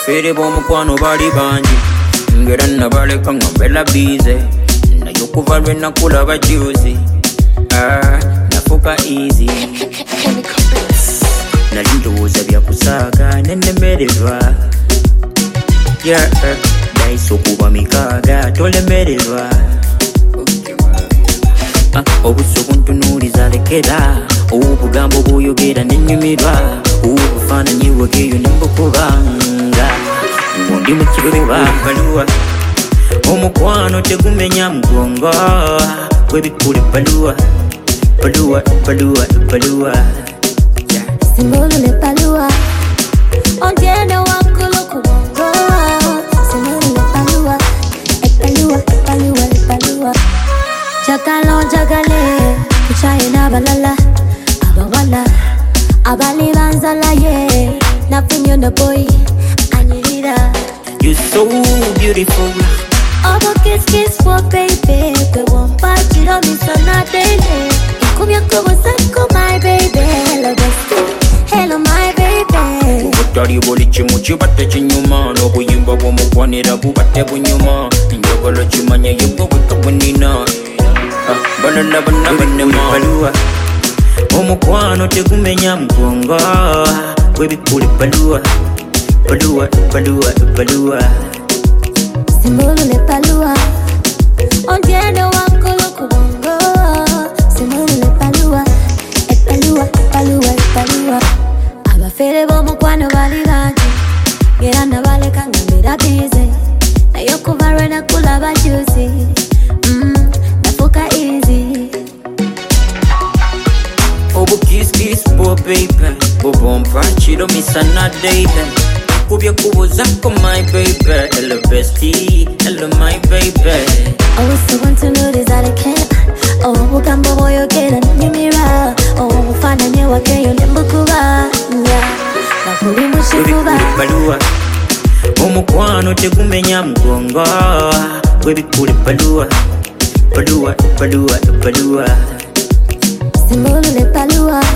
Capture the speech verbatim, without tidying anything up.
Abafere b'omukwano bali bangi ngera nabaleka nga mbela bize naye okuva lwe nakulaba juzi ah, nafuka easy nali ndowooza byakusaaga nenemererwa yeah, dayise okuba mikaaga tolemererwa ah, obusuku ntunuuliza lekera obugambo bw'oyogera nenyumirwa obufaananyi bwegeyo nembukubanga ngondi mu kifuba baluwa omukwano tegumenya mugongo webikula baluwa baluwa baluwa baluwa Simulule baluwa ongena wakulu kubongo Simulule baluwa baluwa baluwa baluwa Jagalo jagale kuchaye na balala abawala abali banzala ye nafunyo no boy anyirira You so beautiful Abo kiss kiss for baby Kwe wompa chiro misana daily Kumya kubo sako my baby Hello bestie, hello my baby Ubutari boli chimu chibate chinyuma Nobuyimba bwomukwanira bubate bunyuma Njogolo chimanya yungo wika bunina Balala bana banema baluwa omukwano tegumenya mugongo webikuli baluwa baluwa baluwa baluwa Simulule baluwa ongena wakulu kubongo Simulule baluwa baluwa baluwa baluwa abafere b'omukwano bali bangi ngera nabaleka nga mbera bize naye okuva lwe nakulaba juzi mm, nafuka easy Obu kiss kiss boy baby Bobompa chiro misana daily Kubya kubo zako my baby Hello bestie, hello my baby Always want to know this I can't Oh, bugambo bw'oyogera nenyumirwa Oh, bufaananyi bwegeyo nembukuba Nakuli mu kifuba baluwa omukwano tegumenya mugongo webikuli baluwa baluwa baluwa baluwa Simulule baluwa